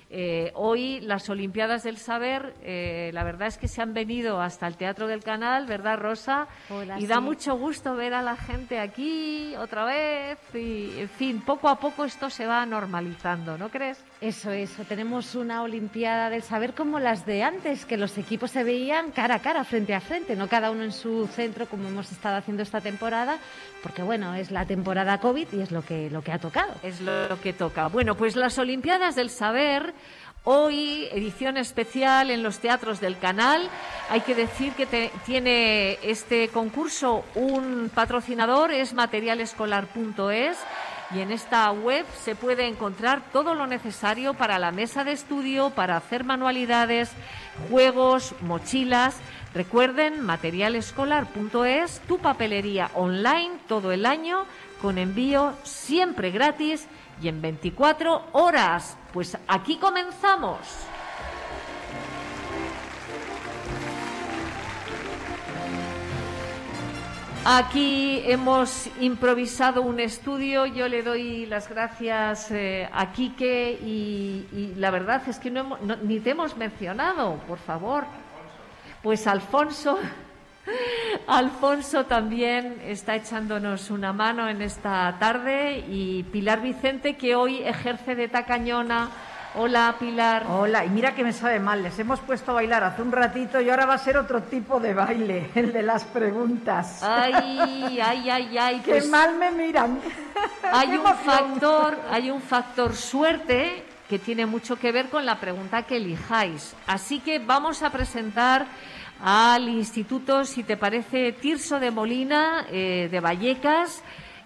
Hoy las Olimpiadas del Saber, la verdad es que se han venido hasta el Teatro del Canal, ¿verdad, Rosa? Hola, y da mucho gusto ver a la gente aquí otra vez y, en fin, poco a poco esto se va normalizando, ¿no crees? Eso, tenemos una Olimpiada del Saber como las de antes, que los equipos se veían cara a cara, frente a frente, no cada uno en su centro como hemos estado haciendo esta temporada, porque bueno, es la temporada COVID y es lo que ha tocado. Es lo que toca. Bueno, pues las Olimpiadas del Saber, hoy edición especial en los teatros del Canal. Hay que decir que tiene este concurso un patrocinador, es materialescolar.es, y en esta web se puede encontrar todo lo necesario para la mesa de estudio, para hacer manualidades, juegos, mochilas. Recuerden, materialescolar.es, tu papelería online todo el año, con envío siempre gratis y en 24 horas. Pues aquí comenzamos. Aquí hemos improvisado un estudio. Yo le doy las gracias a Quique y la verdad es que ni te hemos mencionado, por favor. Pues Alfonso también está echándonos una mano en esta tarde, y Pilar Vicente, que hoy ejerce de tacañona. Hola, Pilar. Hola, y mira que me sabe mal, les hemos puesto a bailar hace un ratito y ahora va a ser otro tipo de baile, el de las preguntas. Ay. Qué Pues mal me miran. Hay un factor suerte que tiene mucho que ver con la pregunta que elijáis. Así que vamos a presentar al Instituto, si te parece, Tirso de Molina, de Vallecas,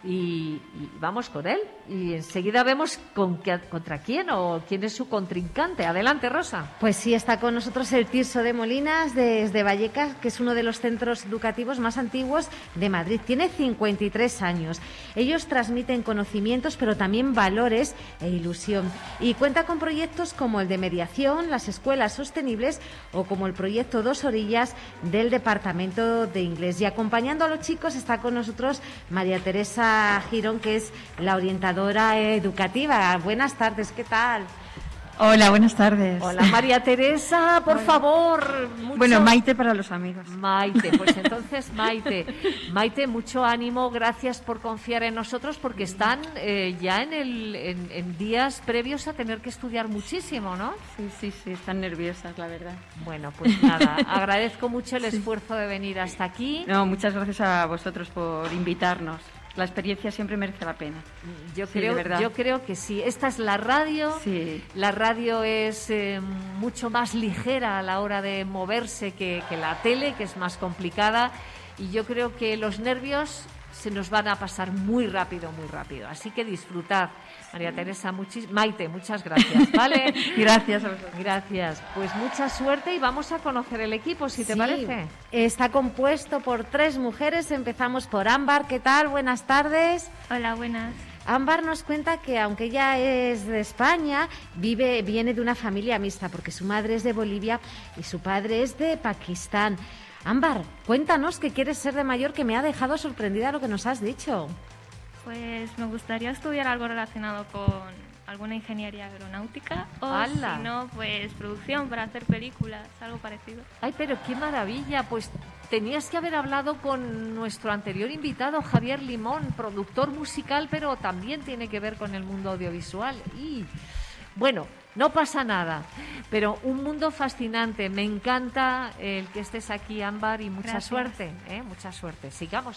y vamos con él. Y enseguida vemos contra quién o quién es su contrincante. Adelante, Rosa. Pues sí, está con nosotros el Tirso de Molinas desde Vallecas, que es uno de los centros educativos más antiguos de Madrid. Tiene 53 años. Ellos transmiten conocimientos, pero también valores e ilusión. Y cuenta con proyectos como el de mediación, las escuelas sostenibles o como el proyecto Dos Orillas del Departamento de Inglés. Y acompañando a los chicos está con nosotros María Teresa Girón, que es la orientadora educativa. Buenas tardes, ¿qué tal? Hola, buenas tardes. Hola, María Teresa, por favor. Bueno, Maite para los amigos. Maite, pues entonces Maite, mucho ánimo, gracias por confiar en nosotros, porque están ya en días previos a tener que estudiar muchísimo, ¿no? Sí, están nerviosas, la verdad. Bueno, pues nada, agradezco mucho el esfuerzo de venir hasta aquí. No, muchas gracias a vosotros por invitarnos. La experiencia siempre merece la pena. Yo creo que sí. Esta es la radio. Sí. La radio es mucho más ligera a la hora de moverse que la tele, que es más complicada. Y yo creo que los nervios se nos van a pasar muy rápido, muy rápido. Así que disfrutad. María Teresa, Maite, muchas gracias, ¿vale? Gracias a vosotros. Gracias. Pues mucha suerte y vamos a conocer el equipo, si te parece. Está compuesto por 3 mujeres. Empezamos por Ámbar. ¿Qué tal? Buenas tardes. Hola, buenas. Ámbar nos cuenta que aunque ella es de España, viene de una familia mixta, porque su madre es de Bolivia y su padre es de Pakistán. Ámbar, cuéntanos qué quieres ser de mayor, que me ha dejado sorprendida lo que nos has dicho. Pues me gustaría estudiar algo relacionado con alguna ingeniería aeronáutica o, ¡Hala! si no, pues producción para hacer películas, algo parecido. Ay, pero qué maravilla. Pues tenías que haber hablado con nuestro anterior invitado, Javier Limón, productor musical, pero también tiene que ver con el mundo audiovisual. Y bueno, no pasa nada, pero un mundo fascinante. Me encanta el que estés aquí, Ámbar, y mucha Gracias. suerte, mucha suerte. Sigamos.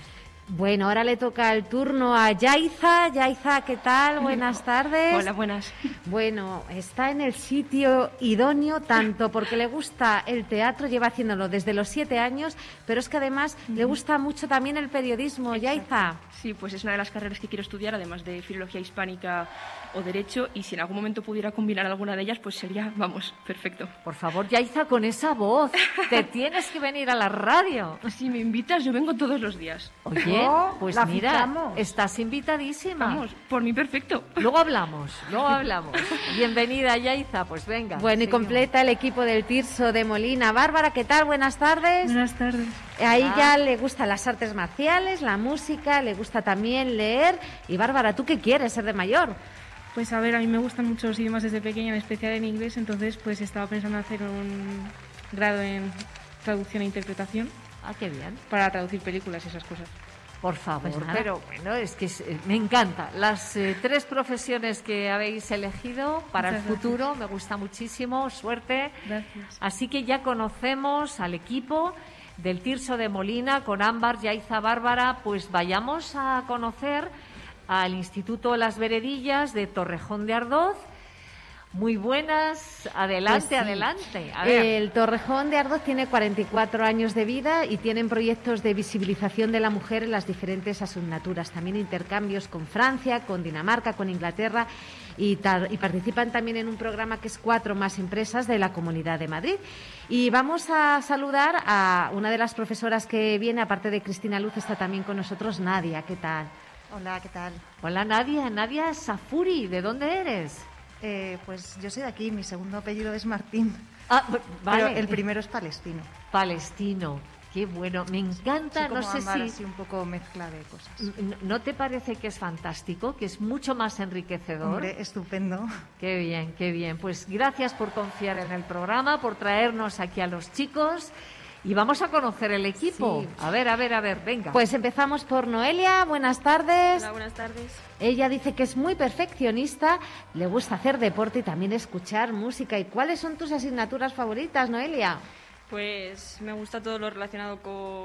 Bueno, ahora le toca el turno a Yaiza. Yaiza, ¿qué tal? Buenas tardes. Hola, buenas. Bueno, está en el sitio idóneo, tanto porque le gusta el teatro, lleva haciéndolo desde los 7 años, pero es que además le gusta mucho también el periodismo. Yaiza. Sí, pues es una de las carreras que quiero estudiar, además de Filología Hispánica o Derecho, y si en algún momento pudiera combinar alguna de ellas, pues sería, perfecto. Por favor, Yaiza, con esa voz, te tienes que venir a la radio. Si me invitas, yo vengo todos los días. Oye, pues la mira, fichamos. estás invitadísima. Vamos, por mí perfecto. Luego hablamos. Bienvenida, Yaiza, pues venga. Bueno, y seguimos. completa el equipo del Tirso de Molina. Bárbara, ¿qué tal? Buenas tardes. Buenas tardes. A ella le gustan las artes marciales, la música, le gusta también leer. Y Bárbara, ¿tú qué quieres ser de mayor? Pues a ver, a mí me gustan mucho los idiomas desde pequeña, en especial en inglés, entonces pues estaba pensando hacer un grado en traducción e interpretación. Ah, qué bien. Para traducir películas y esas cosas. Por favor, Pues nada. pero bueno, es que me encanta. Las 3 profesiones que habéis elegido para Muchas el futuro, me gusta muchísimo, suerte. Gracias. Así que ya conocemos al equipo del Tirso de Molina con Ámbar, Yaiza, Bárbara, pues vayamos a conocer al Instituto Las Veredillas de Torrejón de Ardoz. Muy buenas, adelante, Pues sí. adelante. A ver. El Torrejón de Ardoz tiene 44 años de vida y tienen proyectos de visibilización de la mujer en las diferentes asignaturas. También intercambios con Francia, con Dinamarca, con Inglaterra y participan también en un programa que es 4 más empresas de la Comunidad de Madrid. Y vamos a saludar a una de las profesoras que viene, aparte de Cristina Luz, está también con nosotros Nadia. ¿Qué tal? Hola, ¿qué tal? Hola Nadia, Nadia Safuri, ¿de dónde eres? Pues yo soy de aquí, mi segundo apellido es Martín, Ah, vale. pero el primero es palestino. Palestino, qué bueno, me encanta, Soy como no sé Ámbar, si... así un poco mezcla de cosas. ¿No te parece que es fantástico, que es mucho más enriquecedor? Hombre, estupendo. Qué bien, qué bien. Pues gracias por confiar en el programa, por traernos aquí a los chicos y vamos a conocer el equipo. Sí. A ver, venga. Pues empezamos por Noelia. Buenas tardes. Hola, buenas tardes. Ella dice que es muy perfeccionista, le gusta hacer deporte y también escuchar música. ¿Y cuáles son tus asignaturas favoritas, Noelia? Pues me gusta todo lo relacionado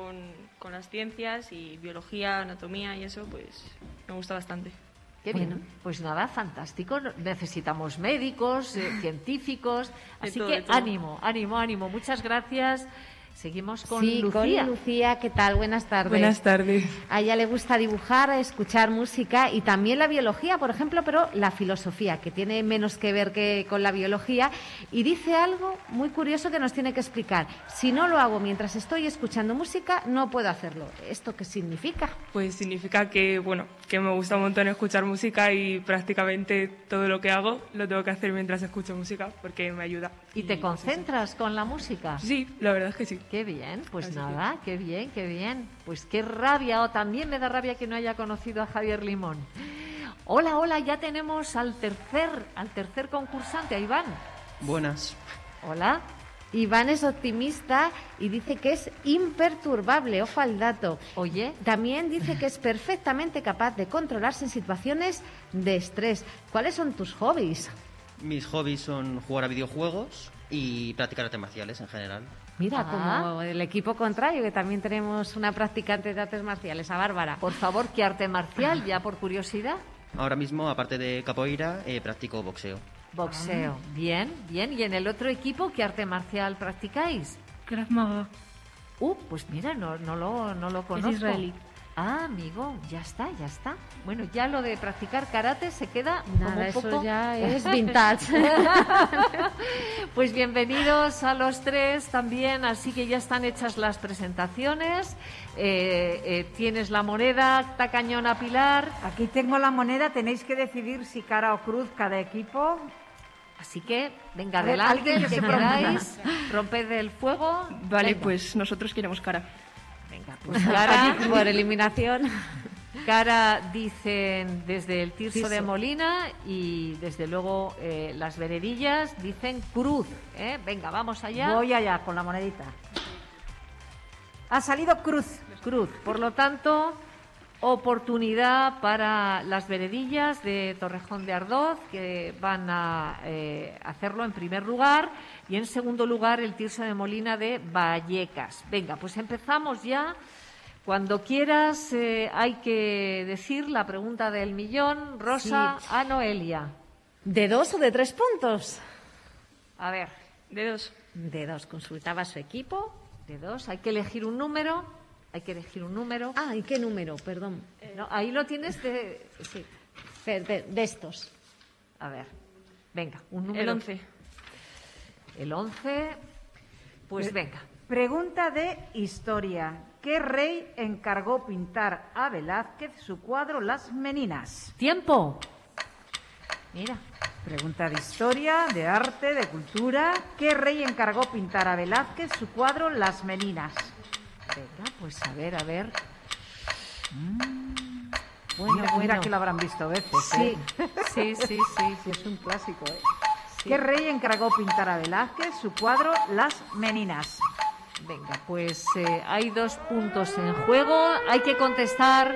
con las ciencias y biología, anatomía y eso, pues me gusta bastante. Qué bien. Pues nada, fantástico. Necesitamos médicos, científicos. Así todo, que de todo. ánimo. Muchas gracias. Seguimos con Sí, Lucía. con Lucía. ¿Qué tal? Buenas tardes. Buenas tardes. A ella le gusta dibujar, escuchar música y también la biología, por ejemplo, pero la filosofía, que tiene menos que ver que con la biología. Y dice algo muy curioso que nos tiene que explicar. Si no lo hago mientras estoy escuchando música, no puedo hacerlo. ¿Esto qué significa? Pues significa que, bueno, que me gusta un montón escuchar música y prácticamente todo lo que hago lo tengo que hacer mientras escucho música porque me ayuda. ¿Y te concentras con la música? Sí, la verdad es que sí. Qué bien, pues Así nada, qué bien. Pues qué rabia, o también me da rabia que no haya conocido a Javier Limón. Hola, ya tenemos al tercer concursante, a Iván. Buenas. Hola. Iván es optimista y dice que es imperturbable, ojo al dato. Oye, También dice que es perfectamente capaz de controlarse en situaciones de estrés. ¿Cuáles son tus hobbies? Mis hobbies son jugar a videojuegos y practicar artes marciales en general. Mira, Ah. como el equipo contrario, que también tenemos una practicante de artes marciales, a Bárbara. por favor, ¿qué arte marcial? Ya por curiosidad. Ahora mismo, aparte de capoeira, practico boxeo. Boxeo. Bien. ¿Y en el otro equipo qué arte marcial practicáis? Krav Maga. Pues mira, no lo conozco. israelí. Ah, amigo, ya está. Bueno, ya lo de practicar karate se queda como Nada, un eso poco... ya es vintage. Pues bienvenidos a los 3 también, así que ya están hechas las presentaciones. Tienes la moneda, Tacañona Pilar. Aquí tengo la moneda, tenéis que decidir si cara o cruz cada equipo. Así que, venga, A ver, adelante, alguien que que se queráis, romped el fuego. Vale, Venga, pues nosotros queremos cara. venga, pues cara, Por eliminación. cara dicen desde el Tirso de Tirso. Molina y desde luego las Veredillas dicen cruz. Venga, vamos allá. Voy allá con la monedita. Ha salido cruz. Cruz. Por lo tanto, oportunidad para las Veredillas de Torrejón de Ardoz, que van a hacerlo en primer lugar, y en segundo lugar el Tirso de Molina de Vallecas. Venga, pues empezamos ya. Cuando quieras, hay que decir la pregunta del millón. Rosa, Sí. a Noelia. ¿De 2 o de 3 puntos? A ver, De 2. De 2. Consultaba su equipo. de 2, hay que elegir un número. Ah, ¿y qué número? Perdón. No, ahí lo tienes de... Sí. De estos. A ver, venga, un número. El 11. El 11, pues venga. Pregunta de historia. ¿Qué rey encargó pintar a Velázquez su cuadro Las Meninas? ¡Tiempo! Mira, Pregunta de historia, de arte, de cultura. ¿Qué rey encargó pintar a Velázquez su cuadro Las Meninas? venga, pues a ver. Mira que lo habrán visto veces. Sí, sí. Sí, es un clásico, ¿eh? ¿Qué rey encargó pintar a Velázquez su cuadro Las Meninas? Venga, pues hay 2 puntos en juego. Hay que contestar.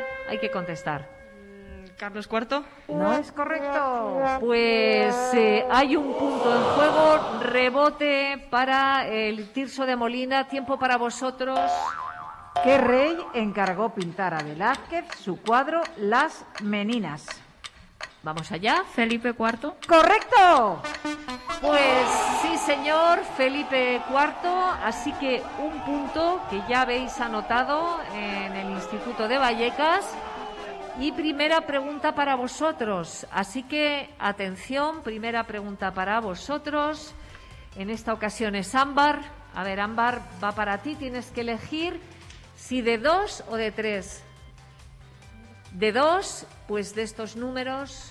Carlos IV. No es correcto. Pues hay un punto en juego. Rebote para el Tirso de Molina. Tiempo para vosotros. ¿Qué rey encargó pintar a Velázquez su cuadro Las Meninas? Vamos allá. Felipe IV. ¡Correcto! Pues sí, señor, Felipe IV. Así que un punto que ya habéis anotado en el Instituto de Vallecas. Y primera pregunta para vosotros. Así que, atención, primera pregunta para vosotros. En esta ocasión es Ámbar. A ver, Ámbar, va para ti. Tienes que elegir si de 2 o de 3. De 2, pues de estos números.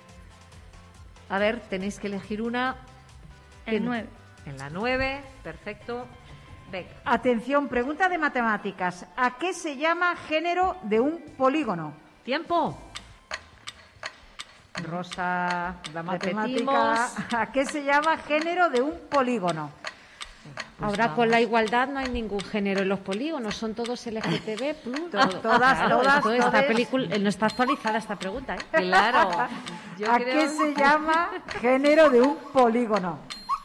A ver, tenéis que elegir una. El 9. En la 9, perfecto. Venga. Atención, pregunta de matemáticas. ¿A qué se llama género de un polígono? Tiempo. Rosa, la matemática. Repetimos. ¿A qué se llama género de un polígono? Ahora con la igualdad no hay ningún género en los polígonos, son todos LGTB+. Esta película no está actualizada esta pregunta, ¿eh? Claro. ¿A qué se llama género de un polígono?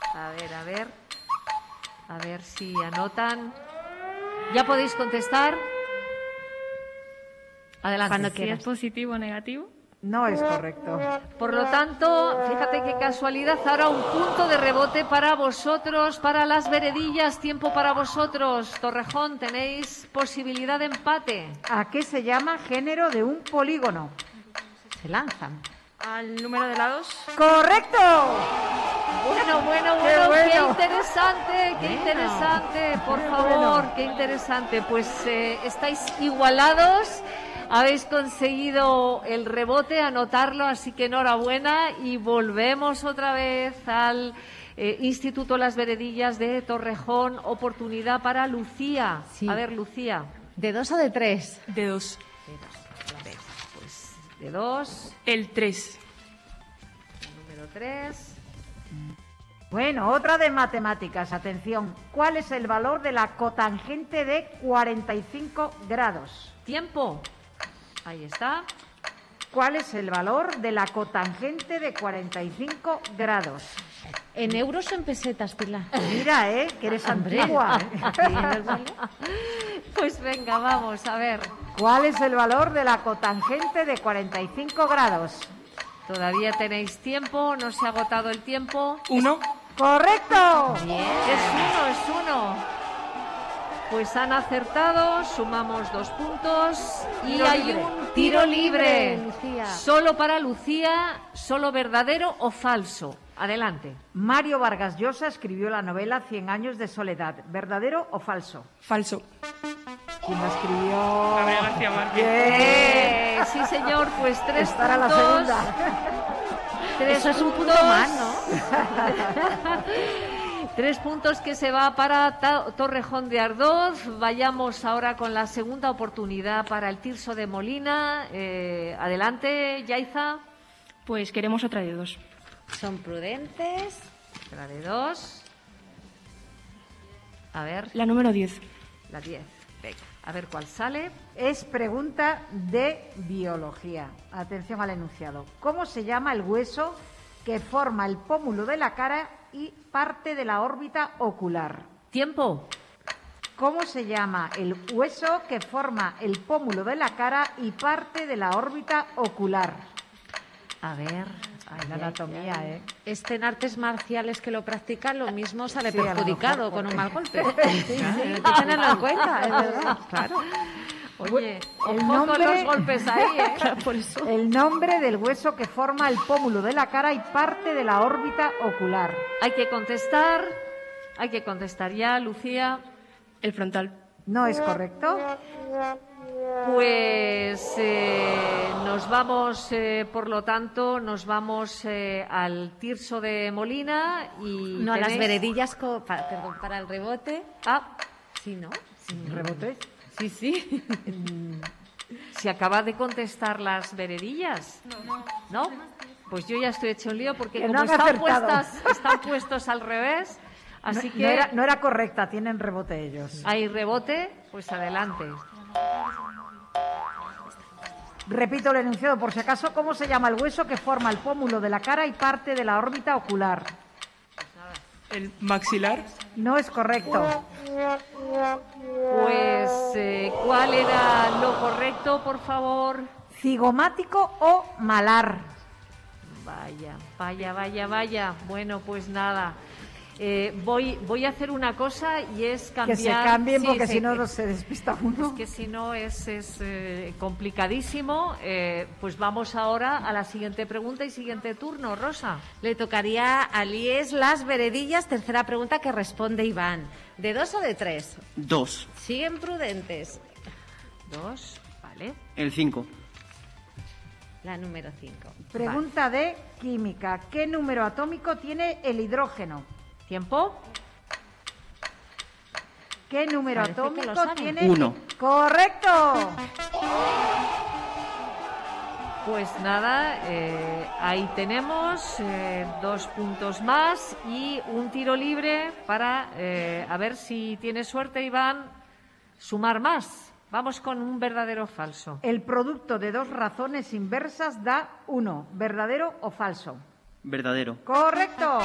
A ver si anotan. ¿Ya podéis contestar? Adelante. Si es positivo o negativo. No es correcto. Por lo tanto, fíjate qué casualidad, ahora un punto de rebote para vosotros, para las veredillas, tiempo para vosotros. Torrejón, tenéis posibilidad de empate. ¿A qué se llama género de un polígono? Se lanzan. Al número de lados. ¡Correcto! Bueno, qué interesante, por favor, qué interesante. Pues estáis igualados. Habéis conseguido el rebote, anotarlo, así que enhorabuena y volvemos otra vez al Instituto Las Veredillas de Torrejón. Oportunidad para Lucía. Sí. A ver, Lucía. ¿De 2 o de 3? De 2. Pues de 2. El 3. Número 3. Bueno, otra de matemáticas. Atención. ¿Cuál es el valor de la cotangente de 45 grados? Tiempo. Ahí está. ¿Cuál es el valor de la cotangente de 45 grados? ¿En euros o en pesetas, Pilar? Mira, que eres antigua. Pues venga, vamos, a ver. ¿Cuál es el valor de la cotangente de 45 grados? Todavía tenéis tiempo, no se ha agotado el tiempo. 1. ¡Correcto! Bien, es uno. Pues han acertado, sumamos 2 puntos y Tiro hay libre. un tiro libre. Lucía. Solo para Lucía, solo verdadero o falso. Adelante. Mario Vargas Llosa escribió la novela 100 años de soledad. ¿Verdadero o falso? Falso. ¿Quién la escribió? Gabriel García Márquez. Bien. Sí, señor, pues 3 Es para la puntos. segunda. Eso es un punto más, ¿no? 3 puntos que se va para Torrejón de Ardoz. Vayamos ahora con la segunda oportunidad para el Tirso de Molina. Adelante, Yaiza. Pues queremos otra de 2. Son prudentes. Otra de 2. A ver, La número 10. la 10. Venga, a ver cuál sale. Es pregunta de biología. Atención al enunciado. ¿Cómo se llama el hueso que forma el pómulo de la cara y parte de la órbita ocular? Tiempo. ¿Cómo se llama el hueso que forma el pómulo de la cara y parte de la órbita ocular? A ver. La anatomía, Este en artes marciales que lo practican, lo mismo sale Sí, a lo perjudicado mejor, con un mal golpe. Sí. Hay que tenerlo en cuenta, es verdad. Claro. Oye, el ojo nombre- con los golpes ahí, ¿eh? Por eso. El nombre del hueso que forma el pómulo de la cara y parte de la órbita ocular. Hay que contestar. Hay que contestar ya, Lucía. El frontal. ¿No es correcto? Pues nos vamos, por lo tanto, nos vamos al Tirso de Molina y No, a las tenéis- veredillas, perdón, para el rebote. Ah, Sí, ¿no? ¿Rebote? Sí, sí. ¿Se acaba de contestar las veredillas? ¿No? Pues yo ya estoy hecho un lío porque Que como no han acertado. están puestos al revés, así que No era correcta, tienen rebote ellos. hay rebote, pues adelante. Repito el enunciado por si acaso. ¿Cómo se llama el hueso que forma el pómulo de la cara y parte de la órbita ocular? El maxilar. No es correcto. Pues, ¿cuál era lo correcto, por favor? ¿Cigomático o malar? Vaya. Bueno, pues nada. Voy a hacer una cosa y es cambiar. Que se cambien Sí, porque sí, si no se despista uno. Es que si no es complicadísimo. Pues vamos ahora a la siguiente pregunta y siguiente turno, Rosa. Le tocaría a Lies las veredillas. Tercera pregunta que responde Iván. ¿De 2 o de 3? 2. Siguen prudentes. 2, vale. El 5. La número 5. Pregunta de química. ¿Qué número atómico tiene el hidrógeno? ¿Tiempo? ¿Qué número Parece que lo atómico saben. tiene? 1. ¡Correcto! Pues nada, ahí tenemos 2 puntos más y un tiro libre para, a ver si tiene suerte, Iván, sumar más. Vamos con un verdadero o falso. El producto de dos razones inversas da 1. ¿Verdadero o falso? Verdadero. ¡Correcto!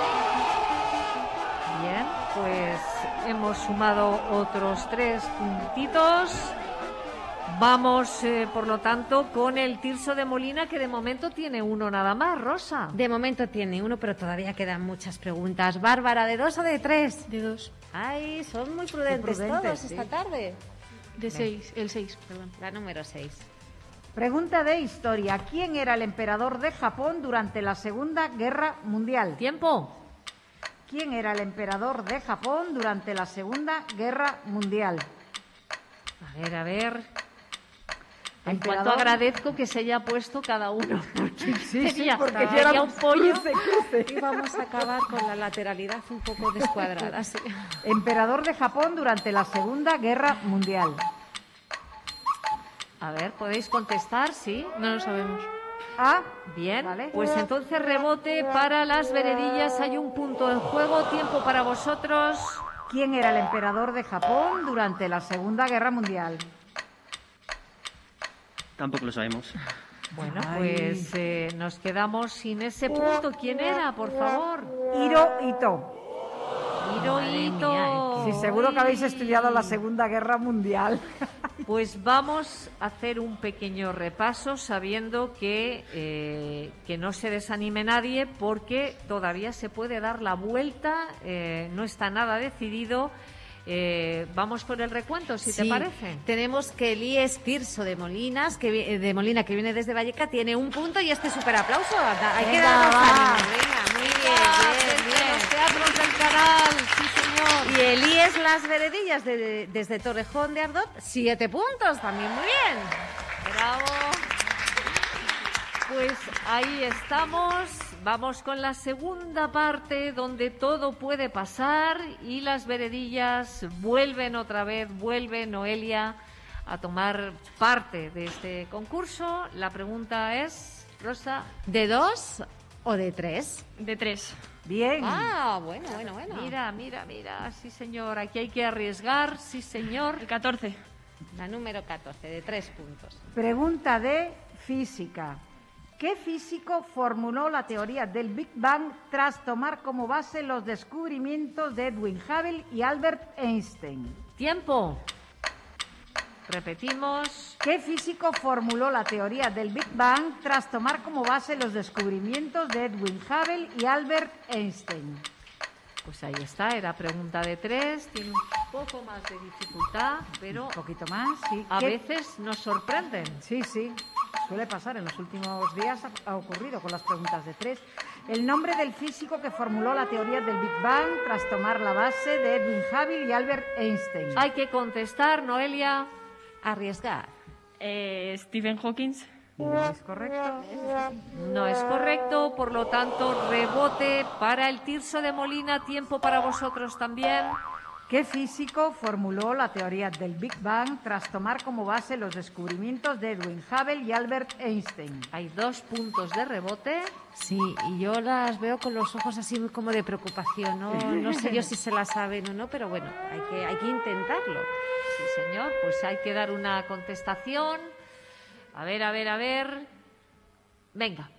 Bien, pues hemos sumado otros 3 puntitos. Vamos, por lo tanto, con el Tirso de Molina, que de momento tiene 1 nada más, Rosa. De momento tiene 1, pero todavía quedan muchas preguntas. Bárbara, ¿de 2 o de 3? De 2. Ay, son muy prudentes, todos sí. esta tarde. De 6. El 6, perdón. La número 6. Pregunta de historia. ¿Quién era el emperador de Japón durante la Segunda Guerra Mundial? ¿Tiempo? ¿Quién era el emperador de Japón durante la Segunda Guerra Mundial? A ver. En Emperador. cuanto agradezco que se haya puesto cada uno. Porque sería ya un pollo. Y vamos a acabar con la lateralidad un poco descuadrada. Sí. Emperador de Japón durante la Segunda Guerra Mundial. A ver, ¿podéis contestar? Sí. No lo sabemos. A. Bien, Vale. pues entonces rebote para las veredillas. Hay un punto en juego. Tiempo para vosotros. ¿Quién era el emperador de Japón durante la Segunda Guerra Mundial? Tampoco lo sabemos. Bueno, pues nos quedamos sin ese punto. ¿Quién era, por favor? Hirohito. Hirohito. Sí, seguro que habéis estudiado la Segunda Guerra Mundial. Pues vamos a hacer un pequeño repaso sabiendo que no se desanime nadie porque todavía se puede dar la vuelta, no está nada decidido. Vamos por el recuento, si te parece. Tenemos que Elías Tirso de Molina, que viene desde Valleca, tiene 1 punto y este súper aplauso. Hay que Venga, darnos va. ánimo. Venga, muy bien. Los teatros del canal, sí señor. Y Elías Las Veredillas desde Torrejón de Ardot, 7 puntos, también muy bien. Bravo. Pues ahí estamos. Vamos con la segunda parte donde todo puede pasar y las veredillas vuelven otra vez, vuelve Noelia a tomar parte de este concurso. La pregunta es, Rosa, ¿De 2 o de 3? De 3. Bien. Ah, bueno. mira, sí señor, aquí hay que arriesgar, sí señor. El 14. La número 14, de 3 puntos. Pregunta de física. ¿Qué físico formuló la teoría del Big Bang tras tomar como base los descubrimientos de Edwin Hubble y Albert Einstein? Tiempo. Repetimos. ¿Qué físico formuló la teoría del Big Bang tras tomar como base los descubrimientos de Edwin Hubble y Albert Einstein? Pues ahí está, era pregunta de 3, tiene un poco más de dificultad, pero Un poquito más, sí. a ¿Qué- veces nos sorprenden. Sí, suele pasar. En los últimos días ha ocurrido con las preguntas de 3. El nombre del físico que formuló la teoría del Big Bang tras tomar la base de Edwin Hubble y Albert Einstein. Hay que contestar, Noelia. Arriesgar. Stephen Hawking. No es correcto. No es correcto, por lo tanto, rebote para el Tirso de Molina, tiempo para vosotros también. ¿Qué físico formuló la teoría del Big Bang tras tomar como base los descubrimientos de Edwin Hubble y Albert Einstein? Hay 2 puntos de rebote. Sí, y yo las veo con los ojos así muy como de preocupación. No sé yo si se las saben o no, pero bueno, hay que intentarlo. Sí, señor, pues hay que dar una contestación. A ver. Venga.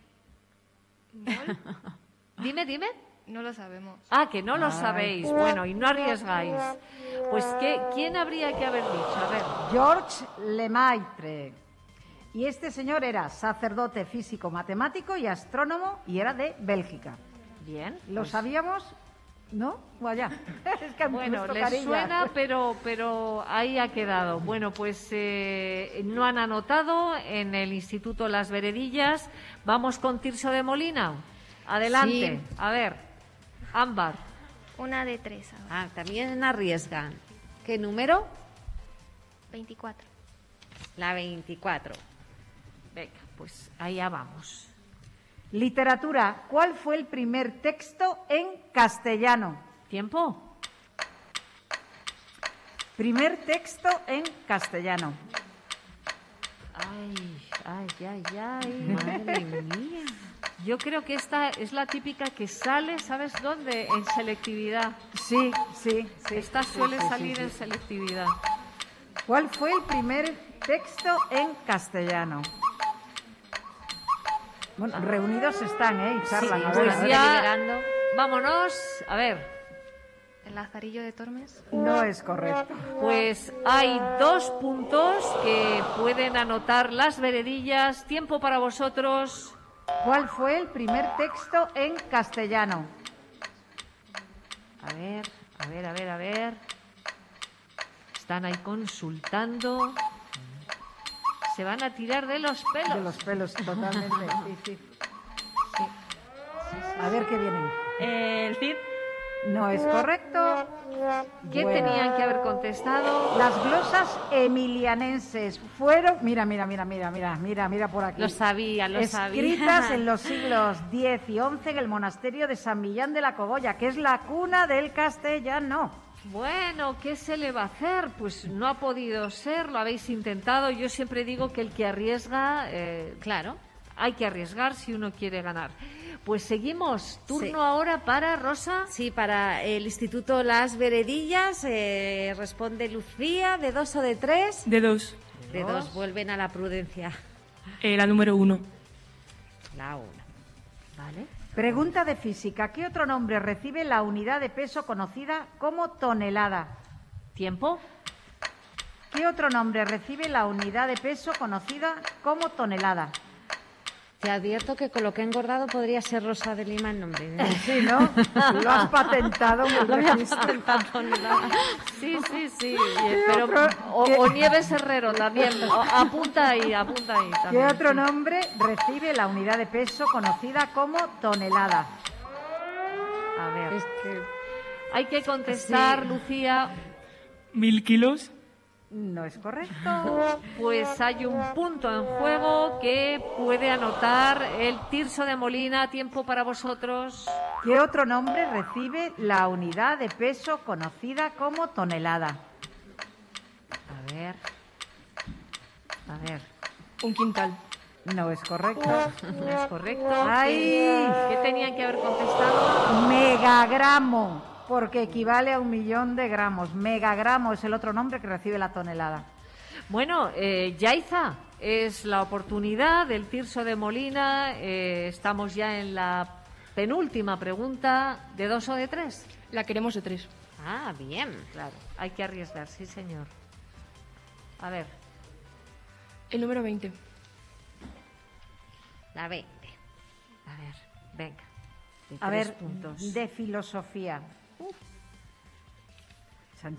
Dime. No lo sabemos. Ah, que no lo sabéis. Bueno, y no arriesgáis. Pues, ¿quién habría que haber dicho? A ver. Georges Lemaitre. Y este señor era sacerdote, físico, matemático y astrónomo y era de Bélgica. Bien. ¿Lo pues, sabíamos? ¿No? Vaya. Es que bueno, les suena, pero ahí ha quedado. Bueno, pues no han anotado en el Instituto Las Veredillas. Vamos con Tirso de Molina. Adelante. Sí. A ver, Ámbar. Una de 3. También arriesgan. ¿Qué número? 24. La 24. Venga, pues allá vamos. Literatura. ¿Cuál fue el primer texto en castellano? ¿Tiempo? Primer texto en castellano. Ay. Madre mía. Yo creo que esta es la típica que sale, ¿sabes dónde? En selectividad. Sí. Esta suele sí, salir sí. en selectividad. ¿Cuál fue el primer texto en castellano? Bueno, reunidos están, y charlan. Sí, a ver, pues a ver. ya, vámonos. A ver, ¿El Lazarillo de Tormes? No es correcto. pues hay 2 puntos que pueden anotar Las Veredillas. Tiempo para vosotros. ¿Cuál fue el primer texto en castellano? A ver. Están ahí consultando. Se van a tirar de los pelos. De los pelos, totalmente. Sí. A ver qué vienen. El Cid. No es correcto. ¿Qué Bueno. tenían que haber contestado? Las glosas emilianenses fueron, mira por aquí. Lo sabía. Escritas en los siglos X y XI en el monasterio de San Millán de la Cogolla, que es la cuna del castellano. Bueno, ¿qué se le va a hacer? Pues no ha podido ser, lo habéis intentado. Yo siempre digo que el que arriesga, Claro. hay que arriesgar si uno quiere ganar. Pues seguimos. Turno Sí. ahora para Rosa. Sí, para el Instituto Las Veredillas responde Lucía, ¿de 2 o de 3? De 2. De 2, vuelven a la prudencia. La número 1. La 1. Vale. Pregunta de física. ¿Qué otro nombre recibe la unidad de peso conocida como tonelada? ¿Tiempo? ¿Qué otro nombre recibe la unidad de peso conocida como tonelada? Te advierto que con lo que he engordado podría ser Rosa de Lima el nombre. Sí, ¿no? Lo has patentado en el registro. Sí. Pero, o Nieves Herrero también. Apunta ahí también. ¿Qué otro sí. nombre recibe la unidad de peso conocida como tonelada? A ver. Es que Hay que contestar, Sí. Lucía. 1000 kilos. No es correcto. Pues hay un punto en juego que puede anotar el Tirso de Molina. Tiempo para vosotros. ¿Qué otro nombre recibe la unidad de peso conocida como tonelada? A ver. Un quintal. No es correcto. ¿No es correcto? ¡Ay! ¿Qué tenían que haber contestado? Megagramo, porque equivale a 1.000.000 de gramos. Megagramo es el otro nombre que recibe la tonelada. Bueno, Yaiza, es la oportunidad del Tirso de Molina. Estamos ya en la penúltima pregunta. ¿De 2 o de 3? La queremos de 3. Ah, bien, claro. Hay que arriesgar, sí, señor. A ver. El número 20. la 20. A ver, venga. De A 3 ver, puntos. de filosofía. Chan.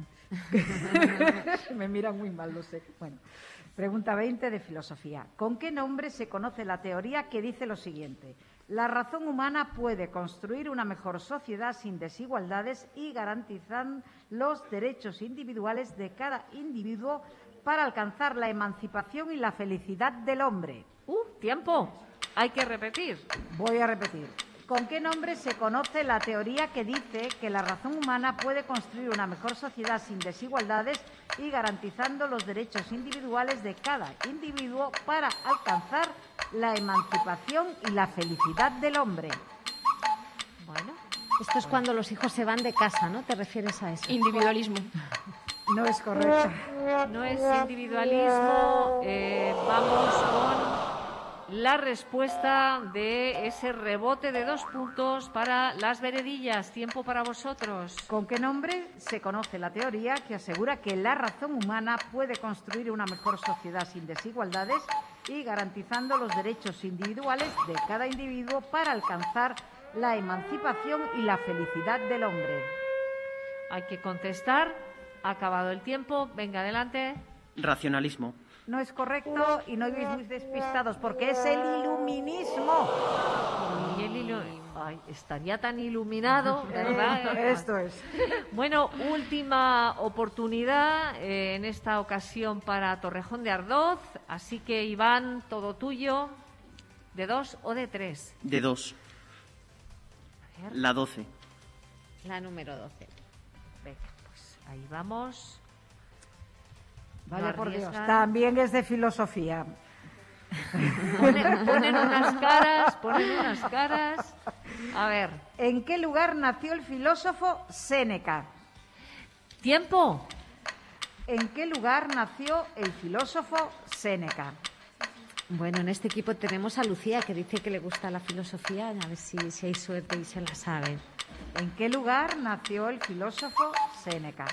Me miran muy mal, lo sé. Bueno, pregunta 20 de filosofía. ¿Con qué nombre se conoce la teoría que dice lo siguiente? La razón humana puede construir una mejor sociedad sin desigualdades y garantizar los derechos individuales de cada individuo para alcanzar la emancipación y la felicidad del hombre. Tiempo. Hay que repetir. Voy a repetir. ¿Con qué nombre se conoce la teoría que dice que la razón humana puede construir una mejor sociedad sin desigualdades y garantizando los derechos individuales de cada individuo para alcanzar la emancipación y la felicidad del hombre? Bueno, esto es cuando los hijos se van de casa, ¿no? ¿Te refieres a eso? Individualismo. No es correcto. No es individualismo. Vamos con la respuesta de ese rebote de 2 puntos para las veredillas. Tiempo para vosotros. ¿Con qué nombre se conoce la teoría que asegura que la razón humana puede construir una mejor sociedad sin desigualdades y garantizando los derechos individuales de cada individuo para alcanzar la emancipación y la felicidad del hombre? Hay que contestar. Ha acabado el tiempo. Venga, adelante. Racionalismo. No es correcto y no ibais muy despistados porque es el iluminismo. Y Ay, estaría tan iluminado, ¿verdad? Esto es. Bueno, última oportunidad en esta ocasión para Torrejón de Ardoz. Así que, Iván, todo tuyo. ¿De 2 o de 3? De 2. La 12. La número 12. Venga, pues ahí vamos. Vaya No por Dios, arriesgan. también es de filosofía. Ponen unas caras. A ver. ¿En qué lugar nació el filósofo Séneca? ¿Tiempo? ¿En qué lugar nació el filósofo Séneca? Bueno, en este equipo tenemos a Lucía, que dice que le gusta la filosofía. A ver si hay suerte y se la sabe. ¿En qué lugar nació el filósofo Séneca?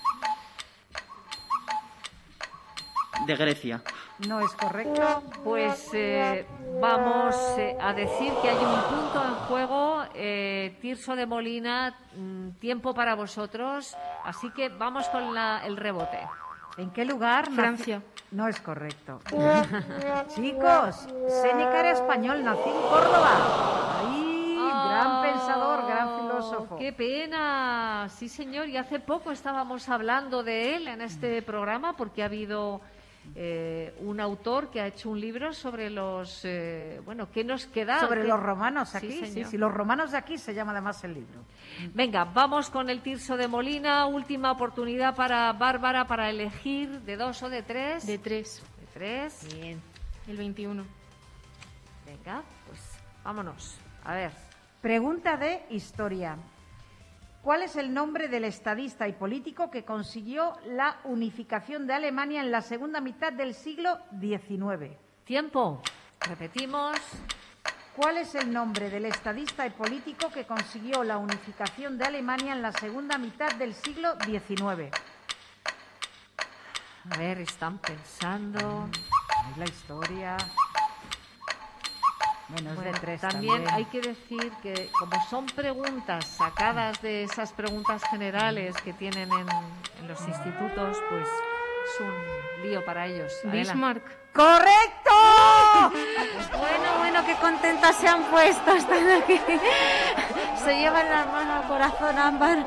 De Grecia. No es correcto. Pues vamos a decir que hay un punto en juego. Tirso de Molina, tiempo para vosotros. Así que vamos con el rebote. ¿En qué lugar? Francia. No es correcto. Chicos, Séneca era español, nació en Córdoba. ¡Ay! Gran pensador, gran filósofo. ¡Qué pena! Sí, señor. Y hace poco estábamos hablando de él en este programa porque ha habido un autor que ha hecho un libro sobre los... ¿qué nos queda? Sobre los romanos aquí, Sí, señor. sí, los romanos de aquí se llama además el libro. Venga, vamos con el Tirso de Molina. Última oportunidad para Bárbara para elegir de 2 o de 3. De 3. De 3. Bien. El 21. Venga, pues vámonos. A ver. Pregunta de historia. ¿Cuál es el nombre del estadista y político que consiguió la unificación de Alemania en la segunda mitad del siglo XIX? Tiempo. Repetimos. ¿Cuál es el nombre del estadista y político que consiguió la unificación de Alemania en la segunda mitad del siglo XIX? A ver, están pensando. Es la historia. Bueno, es de 3 también hay que decir que como son preguntas sacadas de esas preguntas generales que tienen en los institutos, pues es un lío para ellos. Adela. Bismarck. ¡Correcto! Bueno, qué contentas se han puesto. Están aquí. Se llevan las manos al corazón, Ámbar.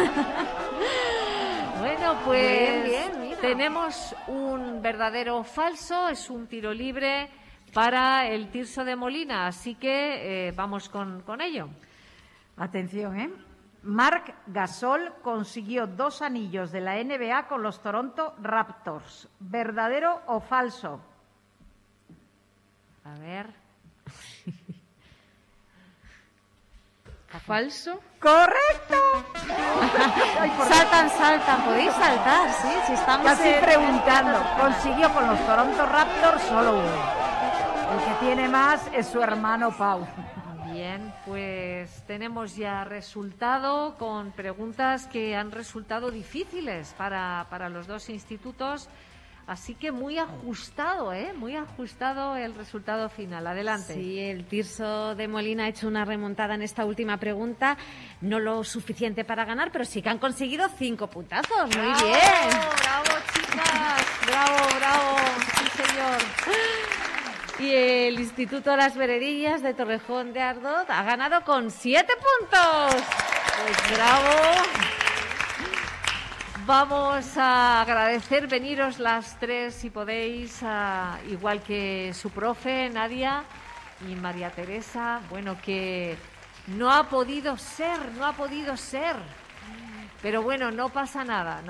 Bueno, pues Bien, mira. tenemos un verdadero o falso, es un tiro libre para el Tirso de Molina, así que vamos con ello. Atención, ¿eh? Marc Gasol consiguió 2 anillos de la NBA con los Toronto Raptors. ¿Verdadero o falso? A ver. Falso. ¡Correcto! Saltan, podéis saltar, sí, si estamos Casi en- preguntando. Consiguió con los Toronto Raptors solo uno. El que tiene más es su hermano Pau. Bien, pues tenemos ya resultado con preguntas que han resultado difíciles para los dos institutos. Así que muy ajustado, muy ajustado el resultado final. Adelante. Sí, el Tirso de Molina ha hecho una remontada en esta última pregunta. No lo suficiente para ganar, pero sí que han conseguido 5 puntazos. Muy ¡Bravo! bien. ¡Bravo, chicas! ¡Bravo! Sí, señor. Y el Instituto Las Veredillas de Torrejón de Ardoz ha ganado con 7 puntos. Pues bravo. Vamos a agradecer veniros las tres, si podéis, igual que su profe, Nadia, y María Teresa. Bueno, que No ha podido ser. Pero bueno, no pasa nada.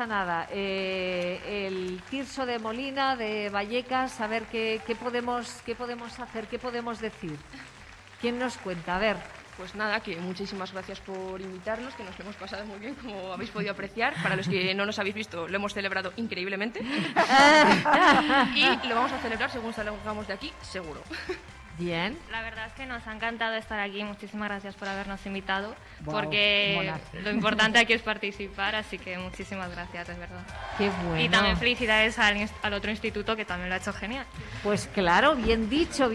El Tirso de Molina, de Vallecas, a ver qué podemos hacer, qué podemos decir. ¿Quién nos cuenta? A ver. Pues nada, que muchísimas gracias por invitarnos, que nos lo hemos pasado muy bien, como habéis podido apreciar. Para los que no nos habéis visto, lo hemos celebrado increíblemente. Y lo vamos a celebrar según salgamos de aquí, seguro. Bien. La verdad es que nos ha encantado estar aquí. Muchísimas gracias por habernos invitado, Wow, porque monazo. lo importante aquí es participar, así que muchísimas gracias, de verdad. Qué bueno. Y también felicidades al otro instituto, que también lo ha hecho genial. Pues claro, bien dicho.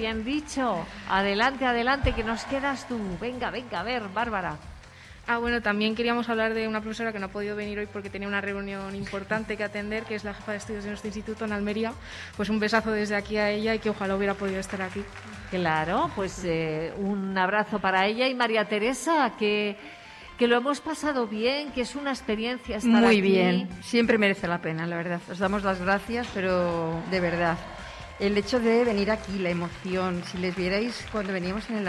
Adelante, que nos quedas tú. Venga, a ver, Bárbara. Bueno, también queríamos hablar de una profesora que no ha podido venir hoy porque tenía una reunión importante que atender, que es la jefa de estudios de nuestro instituto en Almería. Pues un besazo desde aquí a ella y que ojalá hubiera podido estar aquí. Claro, pues un abrazo para ella y María Teresa, que lo hemos pasado bien, que es una experiencia estar Muy aquí. bien, siempre merece la pena, la verdad. Os damos las gracias, pero de verdad. El hecho de venir aquí, la emoción, si les vierais cuando veníamos en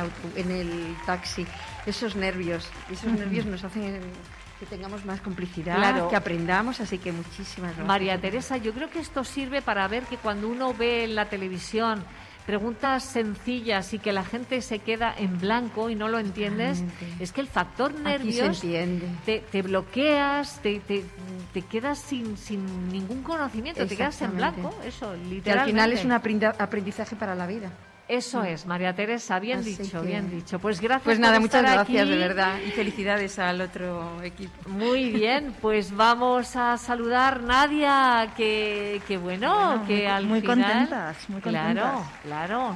el taxi, esos nervios nos hacen que tengamos más complicidad, Claro. que aprendamos, así que muchísimas gracias. María Teresa, yo creo que esto sirve para ver que cuando uno ve en la televisión preguntas sencillas y que la gente se queda en blanco y no lo entiendes, Totalmente. es que el factor Aquí nervios se entiende. te bloqueas, te quedas sin ningún conocimiento, te quedas en Exactamente. blanco, eso, Que literalmente. al final es un aprendizaje para la vida. Eso es, María Teresa, bien Así dicho, que- bien dicho. Pues gracias Pues nada, por muchas estar gracias, aquí. de verdad. Y felicidades al otro equipo. Muy bien, pues vamos a saludar Nadia, que bueno, que al muy final... contentas, muy contentas. Claro.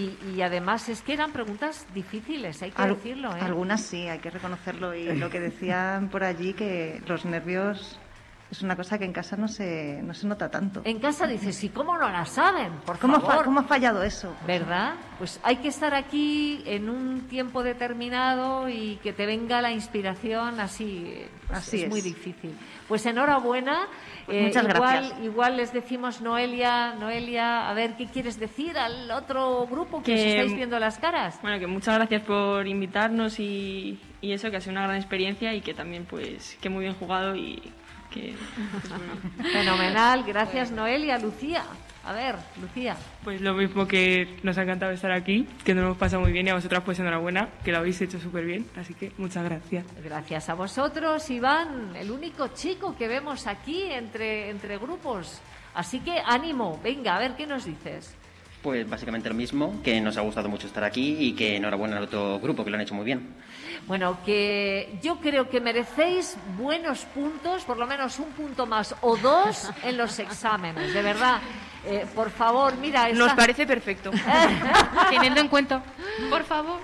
Y además es que eran preguntas difíciles, hay que decirlo, ¿eh? Algunas sí, hay que reconocerlo. Y lo que decían por allí, que los nervios es una cosa que en casa no se nota tanto. En casa dices, ¿y cómo no la saben? Por ¿Cómo favor. ha fallado eso? ¿Verdad? Pues hay que estar aquí en un tiempo determinado y que te venga la inspiración así. Pues Así es muy es. difícil. Pues enhorabuena. Pues muchas gracias. Igual les decimos, Noelia, a ver, ¿qué quieres decir al otro grupo que os Que- estáis viendo las caras? Bueno, que muchas gracias por invitarnos y eso, que ha sido una gran experiencia y que también, pues, que muy bien jugado y que... pues, bueno. Fenomenal. Gracias, Noelia. Lucía. A ver, Lucía. Pues lo mismo, que nos ha encantado estar aquí, que nos lo hemos pasado muy bien y a vosotras pues enhorabuena, que lo habéis hecho súper bien, así que muchas gracias. Gracias a vosotros, Iván, el único chico que vemos aquí entre grupos. Así que ánimo, venga, a ver qué nos dices. Pues básicamente lo mismo, que nos ha gustado mucho estar aquí y que enhorabuena al otro grupo, que lo han hecho muy bien. Bueno, que yo creo que merecéis buenos puntos, por lo menos un punto más o dos en los exámenes, de verdad. Por favor, mira... Nos parece perfecto. Teniendo en cuenta, por favor.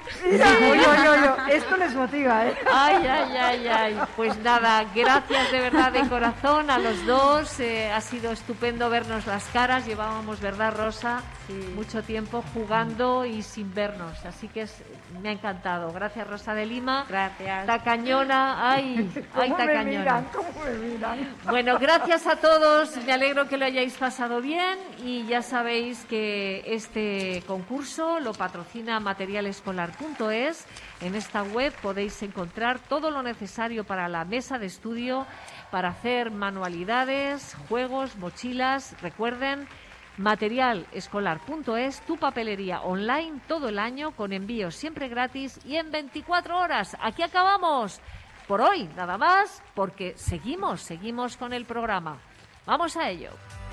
Esto les motiva, ¿eh? Ay. Pues nada, gracias de verdad de corazón a los dos. Ha sido estupendo vernos las caras. Llevábamos, ¿verdad, Rosa? Mucho tiempo jugando y sin vernos. Así que me ha encantado. Gracias, Rosa de Lima. Gracias. Tacañona. Ay, tacañona. ¿Cómo me miran? Bueno, gracias a todos. Me alegro que lo hayáis pasado bien. Y ya sabéis que este concurso lo patrocina materialescolar.es. En esta web podéis encontrar todo lo necesario para la mesa de estudio, para hacer manualidades, juegos, mochilas. Recuerden, materialescolar.es, tu papelería online todo el año con envíos siempre gratis y en 24 horas. Aquí acabamos. Por hoy, nada más, porque seguimos con el programa. Vamos a ello.